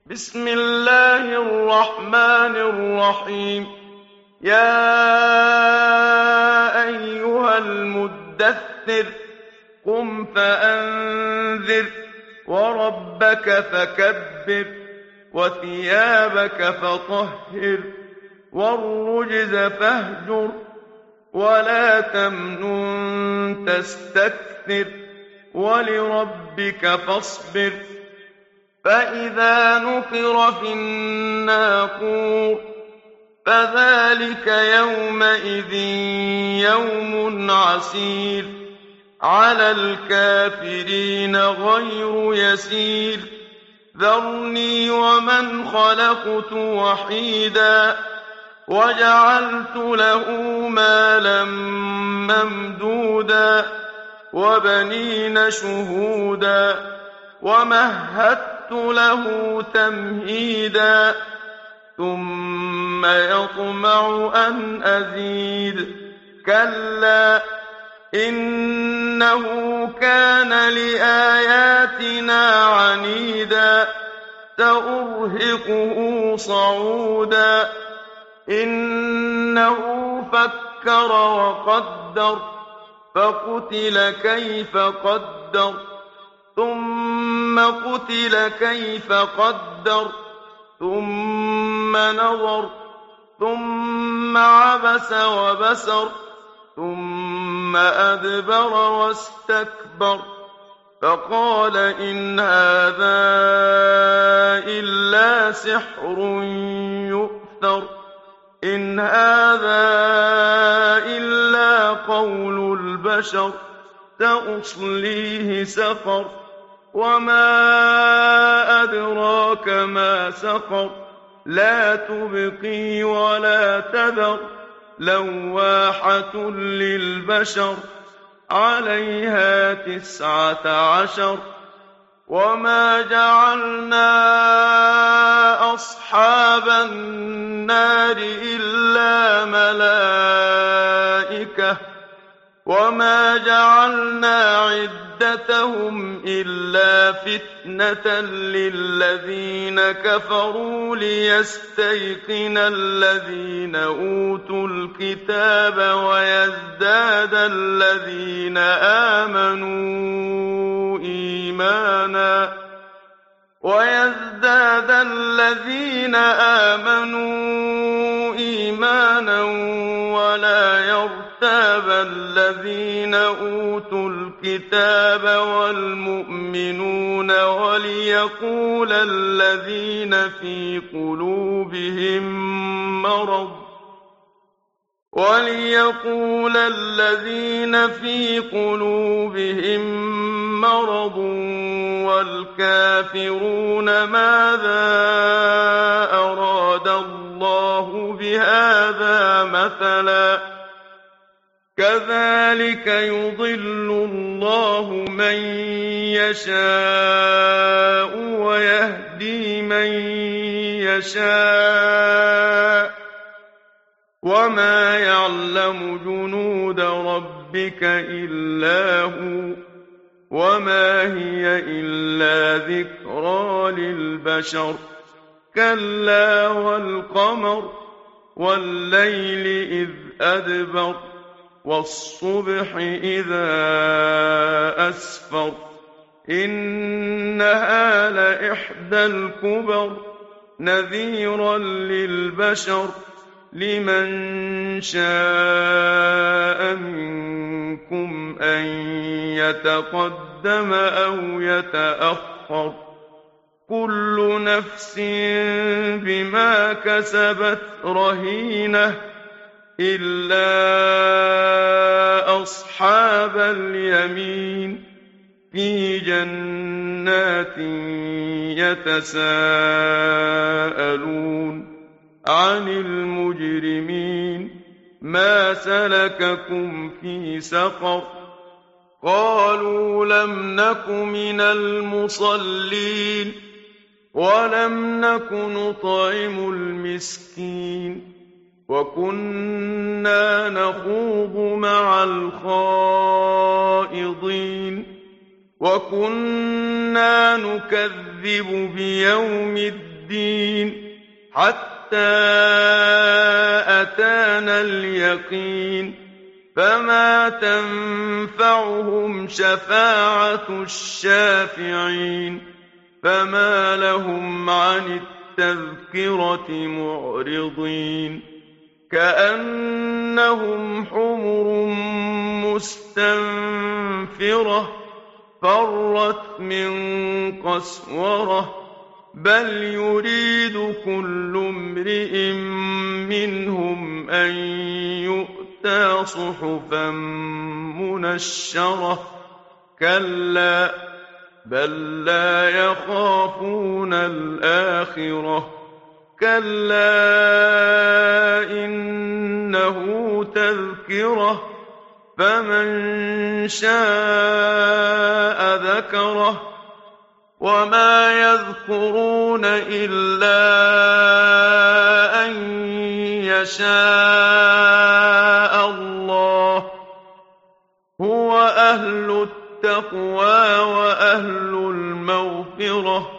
بسم الله الرحمن الرحيم. يا أيها المدثر قم فأنذر وربك فكبر وثيابك فطهر والرجز فاهجر ولا تمنن تستكثر ولربك فاصبر. فإذا نقر في الناقور فذلك يومئذ يوم عسير على الكافرين غير يسير. ذرني ومن خلقت وحيدا وجعلت له مالا ممدودا وبنين شهودا ومهدت له تمهيدا ثم يطمع أن أزيد. كلا إنه كان لآياتنا عنيدا سأرهقه صعودا. إنه فكر وقدر فقتل كيف قدر ثم قتل كيف قدر ثم نظر ثم عبس وبسر ثم أدبر واستكبر فقال إن هذا إلا سحر يؤثر إن هذا إلا قول البشر سأصليه سقر وما أدراك ما سقر لا تبقي ولا تذر لواحة للبشر عليها 19. وما جعلنا أصحاب النار إلا ملائكة وما جعلنا عدتهم إلا فتنة للذين كفروا ليستيقن الذين أوتوا الكتاب ويزداد الذين آمنوا إيمانا ولا يرتاب الذين أوتوا الكتاب والمؤمنون وليقول الذين في قلوبهم مرض والكافرون ماذا أراد الله بهذا مثلا كذلك يضل الله من يشاء ويهدي من يشاء وما يعلم جنود ربك إلا هو وما هي إلا ذكرى للبشر. كلا والقمر والليل إذ أدبر والصبح إذا أسفر إنها لإحدى الكبر نذيرا للبشر لمن شاء منكم أن يتقدم أو يتأخر كل نفس بما كسبت رهينة إلا أصحاب اليمين في جنات يتساءلون عن المجرمين ما سلككم في سقر قالوا لم نك من المصلين ولم نك نطعم المسكين وكنا نخوض مع الخائضين وكنا نكذب بيوم الدين الدين حتى أتانا اليقين فما تنفعهم شفاعة الشافعين فما لهم عن التذكرة معرضين كأنهم حمر مستنفرة فرت من قسورة بل يريد كل امرئ منهم أن يؤتى صحفا منشرة كلا بل لا يخافون الآخرة كلا إنه تذكرة فمن شاء ذكره وما يذكرون إلا أن يشاء الله هو أهل التقوى وأهل المغفرة